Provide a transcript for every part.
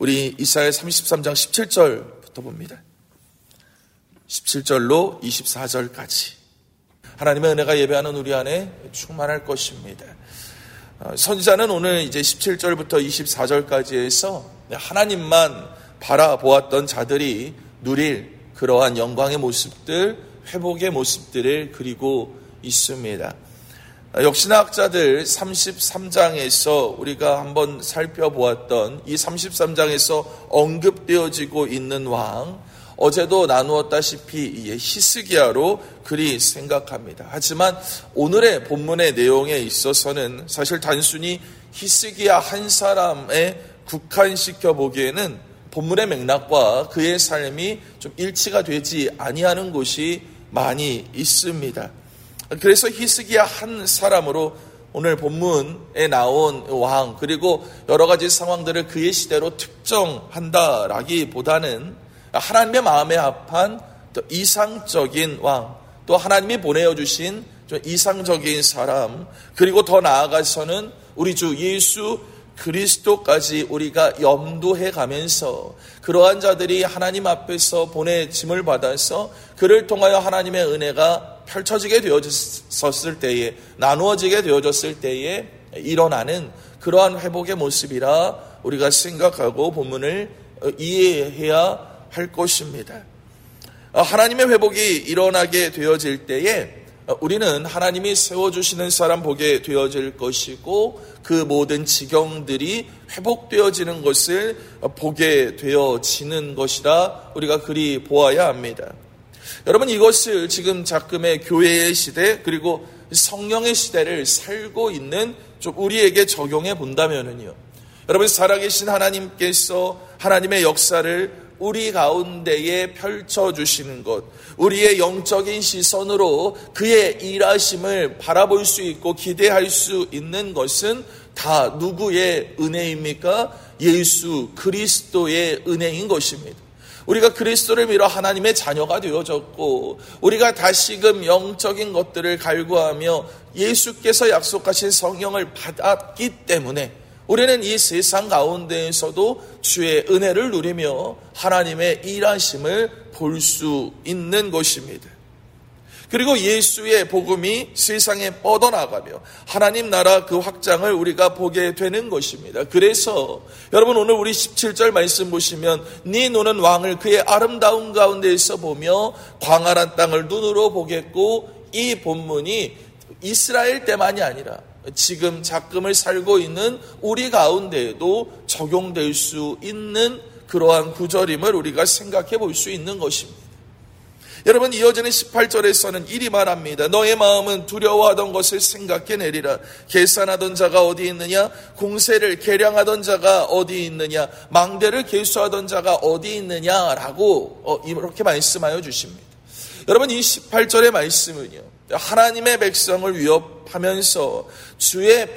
우리 이사야 33장 17절부터 봅니다. 17절로 24절까지 하나님의 은혜가 예배하는 우리 안에 충만할 것입니다. 선지자는 오늘 이제 17절부터 24절까지 해서 하나님만 바라보았던 자들이 누릴 그러한 영광의 모습들, 회복의 모습들을 그리고 있습니다. 역시나 학자들 33장에서 우리가 한번 살펴보았던 이 33장에서 언급되어지고 있는 왕, 어제도 나누었다시피 히스기야로 그리 생각합니다. 하지만 오늘의 본문의 내용에 있어서는 사실 단순히 히스기야 한 사람에 국한시켜 보기에는 본문의 맥락과 그의 삶이 좀 일치가 되지 아니하는 곳이 많이 있습니다. 그래서 히스기야 한 사람으로 오늘 본문에 나온 왕, 그리고 여러 가지 상황들을 그의 시대로 특정한다라기보다는 하나님의 마음에 합한 또 이상적인 왕, 또 하나님이 보내어 주신 좀 이상적인 사람, 그리고 더 나아가서는 우리 주 예수 그리스도까지 우리가 염두해 가면서 그러한 자들이 하나님 앞에서 보내짐을 받아서 그를 통하여 하나님의 은혜가 펼쳐지게 되어졌을 때에, 나누어지게 되어졌을 때에 일어나는 그러한 회복의 모습이라 우리가 생각하고 본문을 이해해야 할 것입니다. 하나님의 회복이 일어나게 되어질 때에 우리는 하나님이 세워주시는 사람 보게 되어질 것이고 그 모든 지경들이 회복되어지는 것을 보게 되어지는 것이라 우리가 그리 보아야 합니다. 여러분, 이것을 지금 작금의 교회의 시대 그리고 성령의 시대를 살고 있는 좀 우리에게 적용해 본다면은요, 여러분, 살아계신 하나님께서 하나님의 역사를 우리 가운데에 펼쳐주시는 것, 우리의 영적인 시선으로 그의 일하심을 바라볼 수 있고 기대할 수 있는 것은 다 누구의 은혜입니까? 예수 그리스도의 은혜인 것입니다. 우리가 그리스도를 믿어 하나님의 자녀가 되어졌고 우리가 다시금 영적인 것들을 갈구하며 예수께서 약속하신 성령을 받았기 때문에 우리는 이 세상 가운데에서도 주의 은혜를 누리며 하나님의 일하심을 볼 수 있는 것입니다. 그리고 예수의 복음이 세상에 뻗어나가며 하나님 나라 그 확장을 우리가 보게 되는 것입니다. 그래서 여러분, 오늘 우리 17절 말씀 보시면 네 눈은 왕을 그의 아름다운 가운데에서 보며 광활한 땅을 눈으로 보겠고, 이 본문이 이스라엘 때만이 아니라 지금 작금을 살고 있는 우리 가운데에도 적용될 수 있는 그러한 구절임을 우리가 생각해 볼 수 있는 것입니다. 여러분, 이어지는 18절에서는 이리 말합니다. 너의 마음은 두려워하던 것을 생각해내리라. 계산하던 자가 어디 있느냐? 공세를 계량하던 자가 어디 있느냐? 망대를 계수하던 자가 어디 있느냐라고 이렇게 말씀하여 주십니다. 여러분, 이 18절의 말씀은요, 하나님의 백성을 위협하면서 주의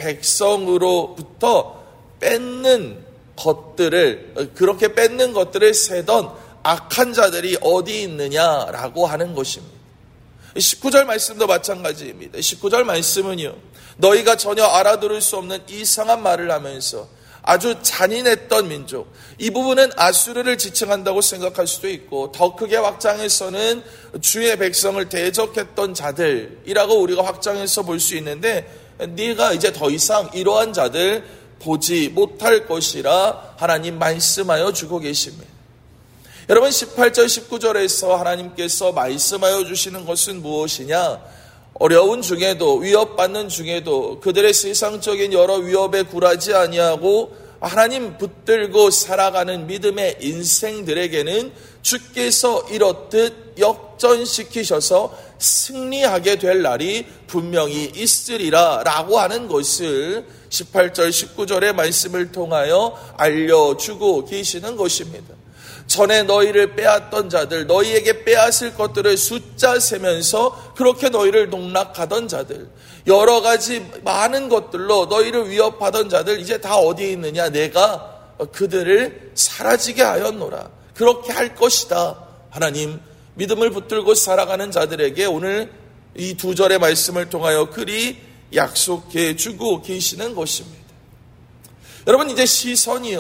백성으로부터 뺏는 것들을, 그렇게 뺏는 것들을 세던 악한 자들이 어디 있느냐라고 하는 것입니다. 19절 말씀도 마찬가지입니다. 19절 말씀은요, 너희가 전혀 알아들을 수 없는 이상한 말을 하면서 아주 잔인했던 민족, 이 부분은 아수르를 지칭한다고 생각할 수도 있고, 더 크게 확장해서는 주의 백성을 대적했던 자들이라고 우리가 확장해서 볼 수 있는데, 네가 이제 더 이상 이러한 자들 보지 못할 것이라 하나님 말씀하여 주고 계십니다. 여러분, 18절 19절에서 하나님께서 말씀하여 주시는 것은 무엇이냐? 어려운 중에도, 위협받는 중에도 그들의 세상적인 여러 위협에 굴하지 아니하고 하나님 붙들고 살아가는 믿음의 인생들에게는 주께서 이렇듯 역전시키셔서 승리하게 될 날이 분명히 있으리라 라고 하는 것을 18절 19절의 말씀을 통하여 알려주고 계시는 것입니다. 전에 너희를 빼앗던 자들, 너희에게 빼앗을 것들을 숫자 세면서 그렇게 너희를 농락하던 자들, 여러 가지 많은 것들로 너희를 위협하던 자들, 이제 다 어디에 있느냐? 내가 그들을 사라지게 하였노라. 그렇게 할 것이다. 하나님, 믿음을 붙들고 살아가는 자들에게 오늘 이 두 절의 말씀을 통하여 그리 약속해 주고 계시는 것입니다. 여러분, 이제 시선이요,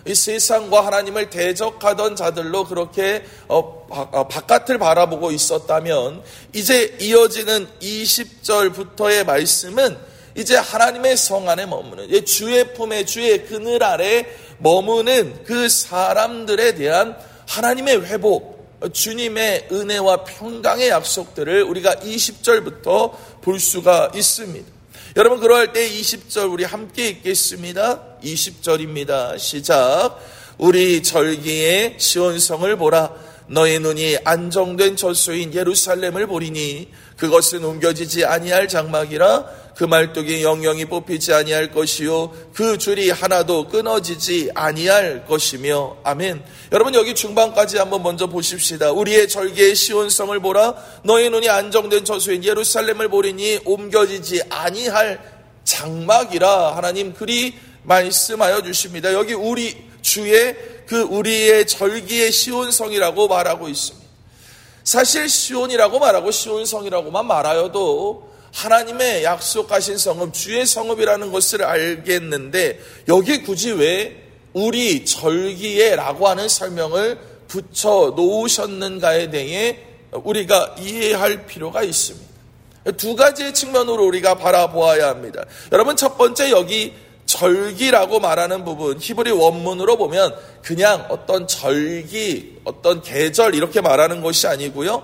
이 세상과 하나님을 대적하던 자들로 그렇게 바깥을 바라보고 있었다면 이제 이어지는 20절부터의 말씀은 이제 하나님의 성 안에 머무는 주의 품에 주의 그늘 아래 머무는 그 사람들에 대한 하나님의 회복, 주님의 은혜와 평강의 약속들을 우리가 20절부터 볼 수가 있습니다. 여러분 그러할 때 20절 우리 함께 읽겠습니다. 20절입니다. 시작. 우리 절기의 시온성을 보라. 너의 눈이 안정된 저소인 예루살렘을 보리니 그것은 옮겨지지 아니할 장막이라. 그 말뚝이 영영이 뽑히지 아니할 것이요 그 줄이 하나도 끊어지지 아니할 것이며. 아멘. 여러분 여기 중반까지 한번 먼저 보십시다. 우리의 절기의 시온성을 보라. 너의 눈이 안정된 저소인 예루살렘을 보리니 옮겨지지 아니할 장막이라 하나님 그리 말씀하여 주십니다. 여기 우리 주의 우리의 절기의 시온성이라고 말하고 있습니다. 사실 시온이라고 말하고 시온성이라고만 말하여도 하나님의 약속하신 성읍, 주의 성읍이라는 것을 알겠는데 여기 굳이 왜 우리 절기에 라고 하는 설명을 붙여 놓으셨는가에 대해 우리가 이해할 필요가 있습니다. 두 가지의 측면으로 우리가 바라보아야 합니다. 여러분 첫 번째 여기 절기라고 말하는 부분 히브리 원문으로 보면 그냥 어떤 절기, 어떤 계절 이렇게 말하는 것이 아니고요.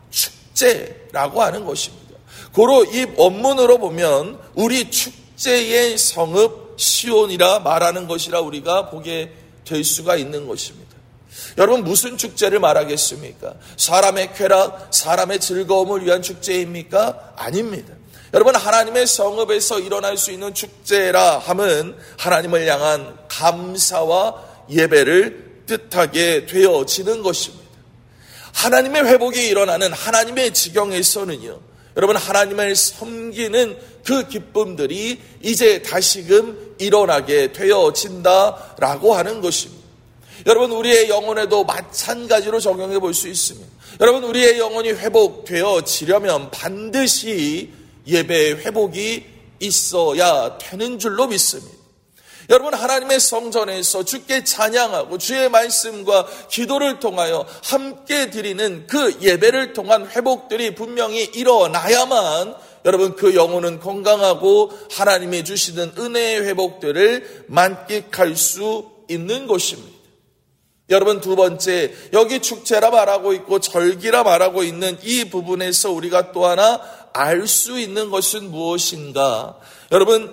축제라고 하는 것입니다. 고로 이 원문으로 보면 우리 축제의 성읍 시온이라 말하는 것이라 우리가 보게 될 수가 있는 것입니다. 여러분 무슨 축제를 말하겠습니까? 사람의 쾌락, 사람의 즐거움을 위한 축제입니까? 아닙니다. 여러분 하나님의 성읍에서 일어날 수 있는 축제라 함은 하나님을 향한 감사와 예배를 뜻하게 되어지는 것입니다. 하나님의 회복이 일어나는 하나님의 지경에서는요. 여러분 하나님을 섬기는 그 기쁨들이 이제 다시금 일어나게 되어진다라고 하는 것입니다. 여러분 우리의 영혼에도 마찬가지로 적용해 볼 수 있습니다. 여러분 우리의 영혼이 회복되어지려면 반드시 예배의 회복이 있어야 되는 줄로 믿습니다. 여러분 하나님의 성전에서 주께 찬양하고 주의 말씀과 기도를 통하여 함께 드리는 그 예배를 통한 회복들이 분명히 일어나야만 여러분 그 영혼은 건강하고 하나님이 주시는 은혜의 회복들을 만끽할 수 있는 것입니다. 여러분 두 번째 여기 축제라 말하고 있고 절기라 말하고 있는 이 부분에서 우리가 또 하나 알 수 있는 것은 무엇인가? 여러분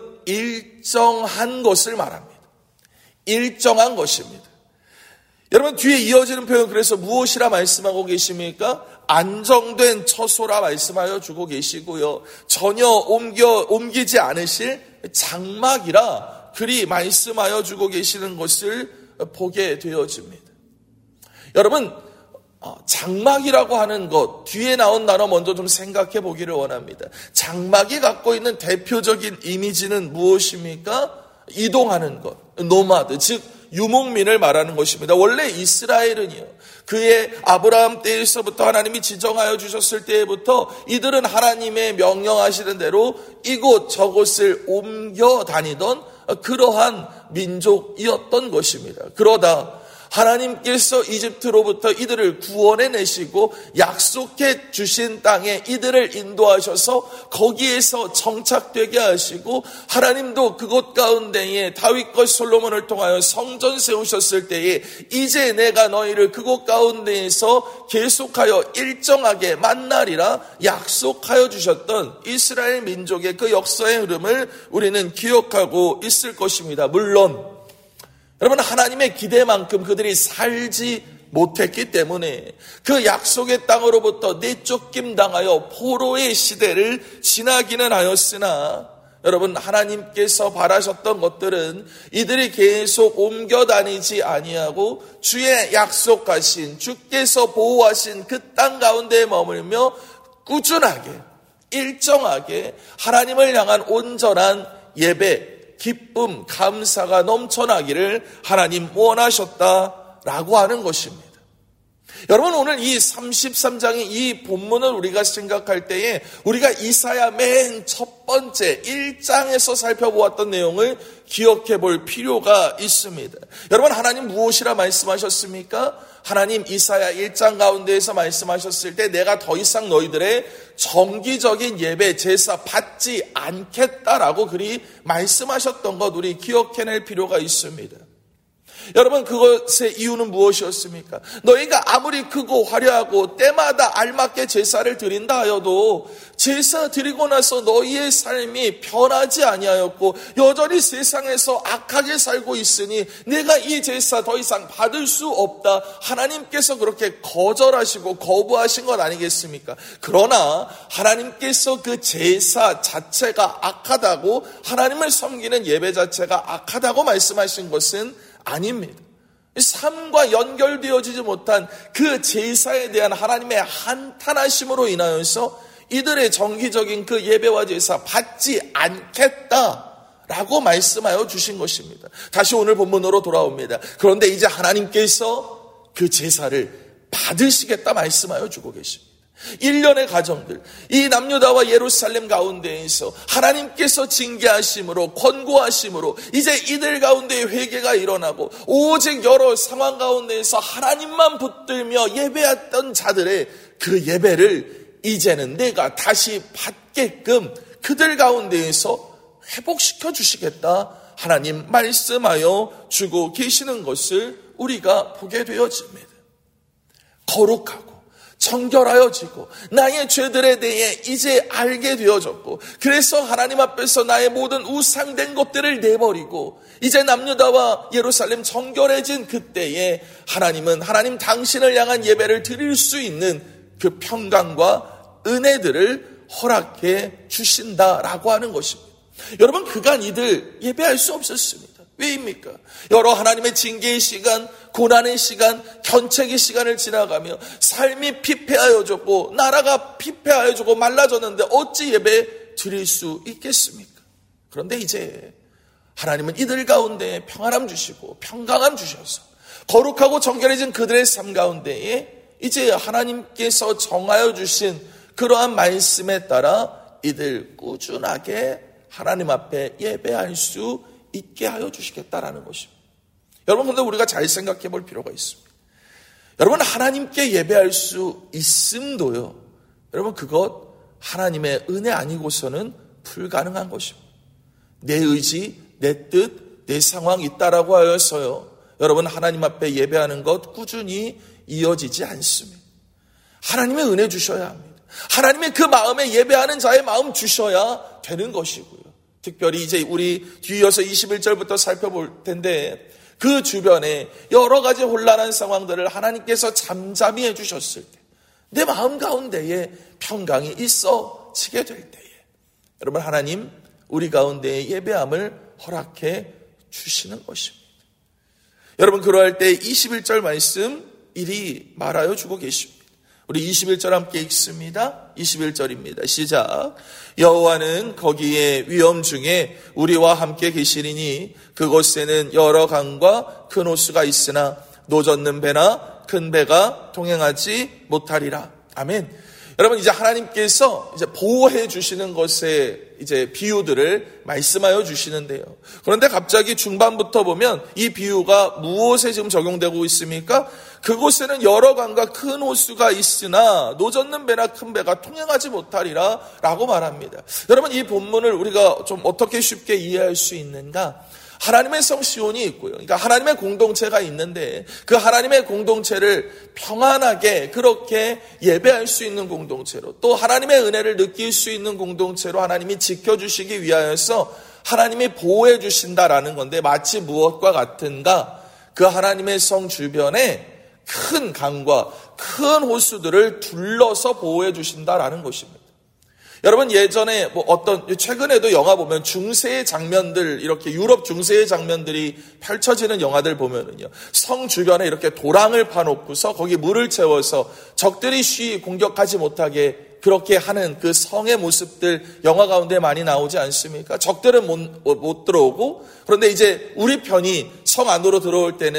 일정한 것을 말합니다. 일정한 것입니다. 여러분 뒤에 이어지는 표현 그래서 무엇이라 말씀하고 계십니까? 안정된 처소라 말씀하여 주고 계시고요. 전혀 옮기지 않으실 장막이라 그리 말씀하여 주고 계시는 것을 보게 되어집니다. 여러분 장막이라고 하는 것 뒤에 나온 단어 먼저 좀 생각해 보기를 원합니다. 장막이 갖고 있는 대표적인 이미지는 무엇입니까? 이동하는 것, 노마드, 즉 유목민을 말하는 것입니다. 원래 이스라엘은요, 그의 아브라함 때에서부터 하나님이 지정하여 주셨을 때부터 이들은 하나님의 명령하시는 대로 이곳 저곳을 옮겨 다니던 그러한 민족이었던 것입니다. 그러다 하나님께서 이집트로부터 이들을 구원해내시고 약속해 주신 땅에 이들을 인도하셔서 거기에서 정착되게 하시고 하나님도 그곳 가운데에 다윗과 솔로몬을 통하여 성전 세우셨을 때에 이제 내가 너희를 그곳 가운데에서 계속하여 일정하게 만나리라 약속하여 주셨던 이스라엘 민족의 그 역사의 흐름을 우리는 기억하고 있을 것입니다. 물론 여러분 하나님의 기대만큼 그들이 살지 못했기 때문에 그 약속의 땅으로부터 내쫓김 당하여 포로의 시대를 지나기는 하였으나 여러분 하나님께서 바라셨던 것들은 이들이 계속 옮겨 다니지 아니하고 주의 약속하신 주께서 보호하신 그 땅 가운데 머물며 꾸준하게 일정하게 하나님을 향한 온전한 예배 기쁨, 감사가 넘쳐나기를 하나님 원하셨다라고 하는 것입니다. 여러분, 오늘 이 33장의 이 본문을 우리가 생각할 때에 우리가 이사야 맨 첫 번째 1장에서 살펴보았던 내용을 기억해 볼 필요가 있습니다. 여러분, 하나님 무엇이라 말씀하셨습니까? 하나님 이사야 1장 가운데에서 말씀하셨을 때 내가 더 이상 너희들의 정기적인 예배 제사 받지 않겠다라고 그리 말씀하셨던 것 우리 기억해낼 필요가 있습니다. 여러분, 그것의 이유는 무엇이었습니까? 너희가 아무리 크고 화려하고 때마다 알맞게 제사를 드린다 하여도 제사 드리고 나서 너희의 삶이 변하지 아니하였고 여전히 세상에서 악하게 살고 있으니 내가 이 제사 더 이상 받을 수 없다. 하나님께서 그렇게 거절하시고 거부하신 것 아니겠습니까? 그러나 하나님께서 그 제사 자체가 악하다고, 하나님을 섬기는 예배 자체가 악하다고 말씀하신 것은 아닙니다. 삶과 연결되어지지 못한 그 제사에 대한 하나님의 한탄하심으로 인하여서 이들의 정기적인 그 예배와 제사 받지 않겠다라고 말씀하여 주신 것입니다. 다시 오늘 본문으로 돌아옵니다. 그런데 이제 하나님께서 그 제사를 받으시겠다 말씀하여 주고 계십니다. 1년의 가정들, 이 남유다와 예루살렘 가운데에서 하나님께서 징계하심으로 권고하심으로 이제 이들 가운데 회개가 일어나고 오직 여러 상황 가운데에서 하나님만 붙들며 예배했던 자들의 그 예배를 이제는 내가 다시 받게끔 그들 가운데에서 회복시켜 주시겠다 하나님 말씀하여 주고 계시는 것을 우리가 보게 되어집니다. 거룩하고 정결하여지고 나의 죄들에 대해 이제 알게 되어졌고, 그래서 하나님 앞에서 나의 모든 우상된 것들을 내버리고 이제 남유다와 예루살렘 정결해진 그때에 하나님은 하나님 당신을 향한 예배를 드릴 수 있는 그 평강과 은혜들을 허락해 주신다라고 하는 것입니다. 여러분, 그간 이들 예배할 수 없었습니다. 왜입니까? 여러 하나님의 징계의 시간, 고난의 시간, 견책의 시간을 지나가며 삶이 피폐하여졌고 나라가 피폐하여지고 말라졌는데 어찌 예배 드릴 수 있겠습니까? 그런데 이제 하나님은 이들 가운데 평안함 주시고 평강함 주셔서 거룩하고 정결해진 그들의 삶 가운데에 이제 하나님께서 정하여 주신 그러한 말씀에 따라 이들 꾸준하게 하나님 앞에 예배할 수 있게 하여 주시겠다라는 것입니다. 여러분, 그런데 우리가 잘 생각해 볼 필요가 있습니다. 여러분, 하나님께 예배할 수 있음도요, 여러분, 그것 하나님의 은혜 아니고서는 불가능한 것입니다. 내 의지, 내 뜻, 내 상황이 있다라고 하여서요, 여러분, 하나님 앞에 예배하는 것 꾸준히 이어지지 않습니다. 하나님의 은혜 주셔야 합니다. 하나님의 그 마음에 예배하는 자의 마음 주셔야 되는 것이고요. 특별히 이제 우리 뒤이어서 21절부터 살펴볼 텐데 그 주변에 여러 가지 혼란한 상황들을 하나님께서 잠잠히 해주셨을 때 내 마음 가운데에 평강이 있어지게 될 때에 여러분, 하나님 우리 가운데에 예배함을 허락해 주시는 것입니다. 여러분, 그러할 때 21절 말씀 이리 말하여 주고 계십니다. 우리 21절 함께 읽습니다. 21절입니다. 시작. 여호와는 거기에 위엄 중에 우리와 함께 계시리니 그곳에는 여러 강과 큰 호수가 있으나 노젓는 배나 큰 배가 통행하지 못하리라. 아멘. 여러분, 이제 하나님께서 이제 보호해 주시는 것에 이제 비유들을 말씀하여 주시는데요. 그런데 갑자기 중반부터 보면 이 비유가 무엇에 지금 적용되고 있습니까? 그곳에는 여러 강과 큰 호수가 있으나 노젓는 배나 큰 배가 통행하지 못하리라 라고 말합니다. 여러분, 이 본문을 우리가 좀 어떻게 쉽게 이해할 수 있는가? 하나님의 성 시온이 있고요. 그러니까 하나님의 공동체가 있는데 그 하나님의 공동체를 평안하게 그렇게 예배할 수 있는 공동체로, 또 하나님의 은혜를 느낄 수 있는 공동체로 하나님이 지켜주시기 위하여서 하나님이 보호해 주신다라는 건데, 마치 무엇과 같은가? 그 하나님의 성 주변에 큰 강과 큰 호수들을 둘러서 보호해 주신다라는 것입니다. 여러분, 예전에 최근에도 영화 보면 중세의 장면들, 이렇게 유럽 중세의 장면들이 펼쳐지는 영화들 보면은요, 성 주변에 이렇게 도랑을 파놓고서 거기 물을 채워서 적들이 쉬이 공격하지 못하게 그렇게 하는 그 성의 모습들 영화 가운데 많이 나오지 않습니까? 적들은 못 들어오고, 그런데 이제 우리 편이 성 안으로 들어올 때는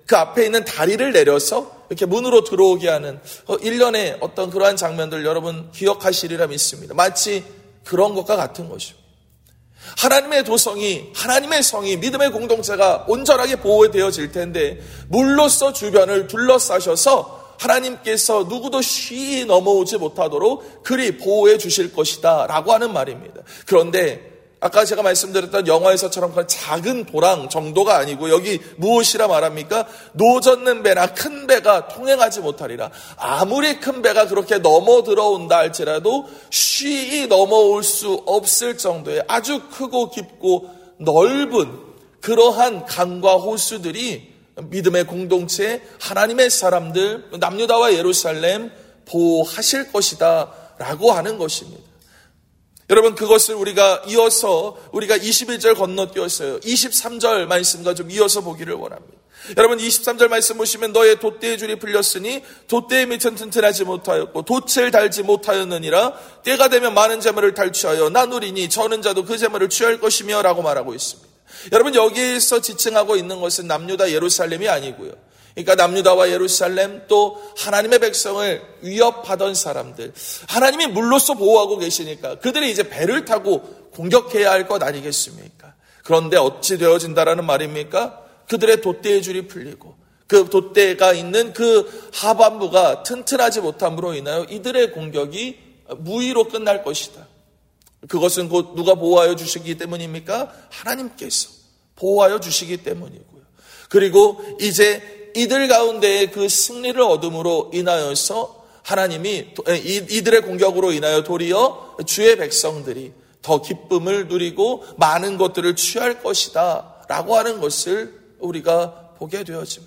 그 앞에 있는 다리를 내려서 이렇게 문으로 들어오게 하는 일련의 어떤 그러한 장면들 여러분 기억하시리라 믿습니다. 마치 그런 것과 같은 것입니다. 하나님의 도성이, 하나님의 성이, 믿음의 공동체가 온전하게 보호되어질 텐데 물로써 주변을 둘러싸셔서 하나님께서 누구도 쉬이 넘어오지 못하도록 그리 보호해 주실 것이다 라고 하는 말입니다. 그런데 아까 제가 말씀드렸던 영화에서처럼 그런 작은 도랑 정도가 아니고 여기 무엇이라 말합니까? 노젓는 배나 큰 배가 통행하지 못하리라. 아무리 큰 배가 그렇게 넘어 들어온다 할지라도 쉬이 넘어올 수 없을 정도의 아주 크고 깊고 넓은 그러한 강과 호수들이 믿음의 공동체, 하나님의 사람들, 남유다와 예루살렘 보호하실 것이다 라고 하는 것입니다. 여러분 그것을 우리가 이어서 우리가 21절 건너뛰었어요. 23절 말씀과 좀 이어서 보기를 원합니다. 여러분 23절 말씀 보시면 너의 돛대의 줄이 풀렸으니 돛대의 밑은 튼튼하지 못하였고 돛을 달지 못하였느니라. 때가 되면 많은 재물을 탈취하여 나누리니 저는 자도 그 재물을 취할 것이며 라고 말하고 있습니다. 여러분 여기에서 지칭하고 있는 것은 남유다 예루살렘이 아니고요. 그러니까 남유다와 예루살렘 또 하나님의 백성을 위협하던 사람들, 하나님이 물로써 보호하고 계시니까 그들이 이제 배를 타고 공격해야 할 것 아니겠습니까? 그런데 어찌 되어진다라는 말입니까? 그들의 돛대의 줄이 풀리고 그 돛대가 있는 그 하반부가 튼튼하지 못함으로 인하여 이들의 공격이 무의로 끝날 것이다. 그것은 곧 누가 보호하여 주시기 때문입니까? 하나님께서 보호하여 주시기 때문이고요. 그리고 이제 이들 가운데에 그 승리를 얻음으로 인하여서 하나님이 이들의 공격으로 인하여 도리어 주의 백성들이 더 기쁨을 누리고 많은 것들을 취할 것이다 라고 하는 것을 우리가 보게 되어집니다.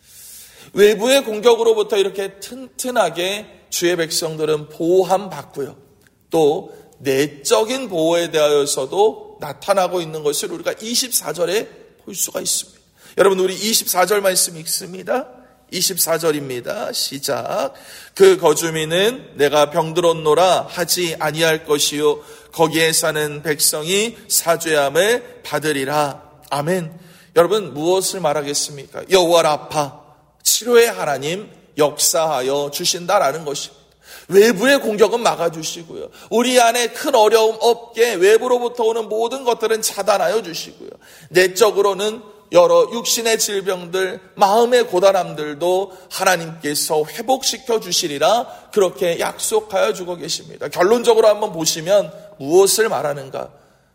외부의 공격으로부터 이렇게 튼튼하게 주의 백성들은 보호함 받고요. 또 내적인 보호에 대하여서도 나타나고 있는 것을 우리가 24절에 볼 수가 있습니다. 여러분 우리 24절 말씀 읽습니다. 24절입니다. 시작. 그 거주민은 내가 병들었노라 하지 아니할 것이요 거기에 사는 백성이 사죄함을 받으리라. 아멘. 여러분 무엇을 말하겠습니까? 여호와 라파 치료의 하나님 역사하여 주신다라는 것입니다. 외부의 공격은 막아주시고요. 우리 안에 큰 어려움 없게 외부로부터 오는 모든 것들은 차단하여 주시고요. 내적으로는 여러 육신의 질병들, 마음의 고단함들도 하나님께서 회복시켜 주시리라 그렇게 약속하여 주고 계십니다. 결론적으로 한번 보시면 무엇을 말하는가?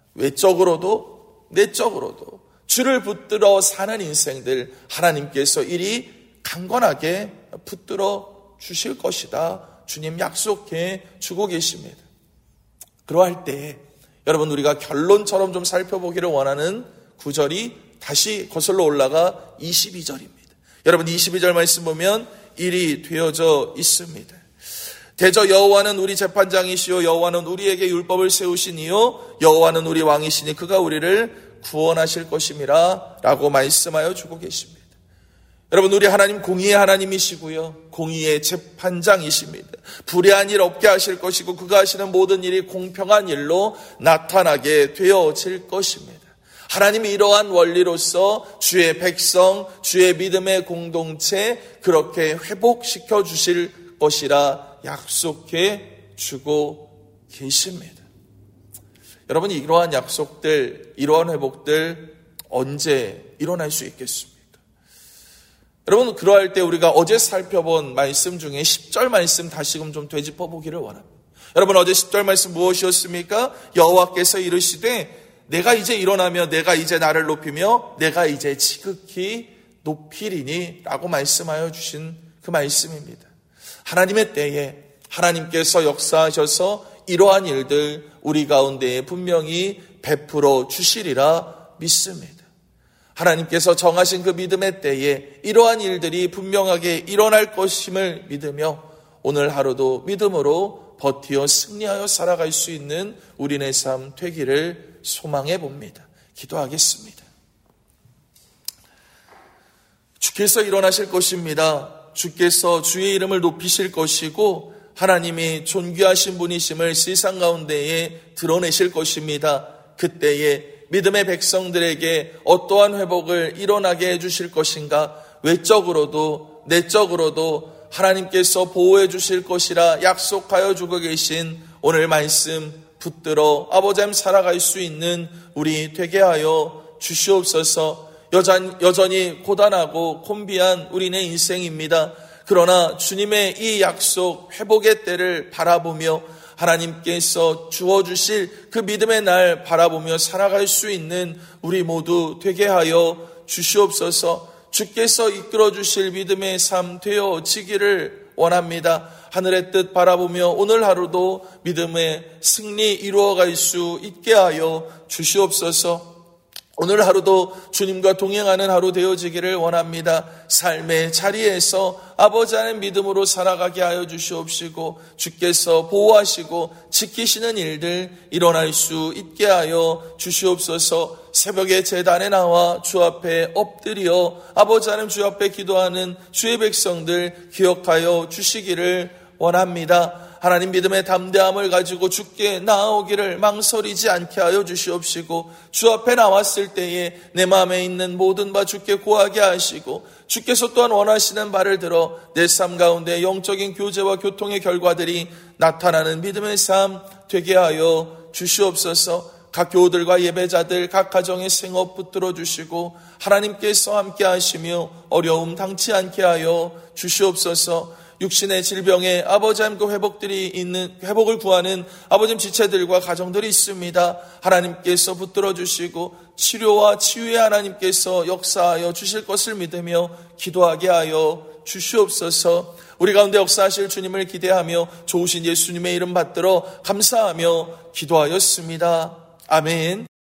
외적으로도 내적으로도 주를 붙들어 사는 인생들 하나님께서 이리 강건하게 붙들어 주실 것이다. 주님 약속해 주고 계십니다. 그러할 때 여러분 우리가 결론처럼 좀 살펴보기를 원하는 구절이 다시 거슬러 올라가 22절입니다. 여러분 22절 말씀 보면 일이 되어져 있습니다. 대저 여호와는 우리 재판장이시요 여호와는 우리에게 율법을 세우시니요 여호와는 우리 왕이시니 그가 우리를 구원하실 것임이라 라고 말씀하여 주고 계십니다. 여러분 우리 하나님 공의의 하나님이시고요. 공의의 재판장이십니다. 불의한 일 없게 하실 것이고 그가 하시는 모든 일이 공평한 일로 나타나게 되어질 것입니다. 하나님이 이러한 원리로서 주의 백성, 주의 믿음의 공동체 그렇게 회복시켜 주실 것이라 약속해 주고 계십니다. 여러분 이러한 약속들, 이러한 회복들 언제 일어날 수 있겠습니까? 여러분 그러할 때 우리가 어제 살펴본 말씀 중에 10절 말씀 다시금 좀 되짚어 보기를 원합니다. 여러분 어제 10절 말씀 무엇이었습니까? 여호와께서 이르시되 내가 이제 일어나며 내가 이제 나를 높이며 내가 이제 지극히 높이리니 라고 말씀하여 주신 그 말씀입니다. 하나님의 때에 하나님께서 역사하셔서 이러한 일들 우리 가운데에 분명히 베풀어 주시리라 믿습니다. 하나님께서 정하신 그 믿음의 때에 이러한 일들이 분명하게 일어날 것임을 믿으며 오늘 하루도 믿음으로 버티어 승리하여 살아갈 수 있는 우리네 삶 되기를 소망해 봅니다. 기도하겠습니다. 주께서 일어나실 것입니다. 주께서 주의 이름을 높이실 것이고 하나님이 존귀하신 분이심을 세상 가운데에 드러내실 것입니다. 그때에 믿음의 백성들에게 어떠한 회복을 일어나게 해주실 것인가? 외적으로도 내적으로도 하나님께서 보호해 주실 것이라 약속하여 주고 계신 오늘 말씀 붙들어 아버지 하나님 살아갈 수 있는 우리 되게 하여 주시옵소서. 여전히 고단하고 곤비한 우리네 인생입니다. 그러나 주님의 이 약속 회복의 때를 바라보며 하나님께서 주어주실 그 믿음의 날 바라보며 살아갈 수 있는 우리 모두 되게 하여 주시옵소서. 주께서 이끌어 주실 믿음의 삶 되어지기를 원합니다. 하늘의 뜻 바라보며 오늘 하루도 믿음의 승리 이루어갈 수 있게 하여 주시옵소서. 오늘 하루도 주님과 동행하는 하루 되어지기를 원합니다. 삶의 자리에서 아버지 하나님 믿음으로 살아가게 하여 주시옵시고 주께서 보호하시고 지키시는 일들 일어날 수 있게 하여 주시옵소서. 새벽에 제단에 나와 주 앞에 엎드려 아버지 하나님 주 앞에 기도하는 주의 백성들 기억하여 주시기를 원합니다. 하나님 믿음의 담대함을 가지고 주께 나아오기를 망설이지 않게 하여 주시옵시고 주 앞에 나왔을 때에 내 마음에 있는 모든 바 주께 고하게 하시고 주께서 또한 원하시는 바를 들어 내 삶 가운데 영적인 교제와 교통의 결과들이 나타나는 믿음의 삶 되게 하여 주시옵소서. 각 교우들과 예배자들 각 가정의 생업 붙들어 주시고 하나님께서 함께 하시며 어려움 당치 않게 하여 주시옵소서. 육신의 질병에 아버지 하나님 회복을 구하는 아버지 지체들과 가정들이 있습니다. 하나님께서 붙들어 주시고 치료와 치유의 하나님께서 역사하여 주실 것을 믿으며 기도하게 하여 주시옵소서. 우리 가운데 역사하실 주님을 기대하며 좋으신 예수님의 이름 받들어 감사하며 기도하였습니다. 아멘.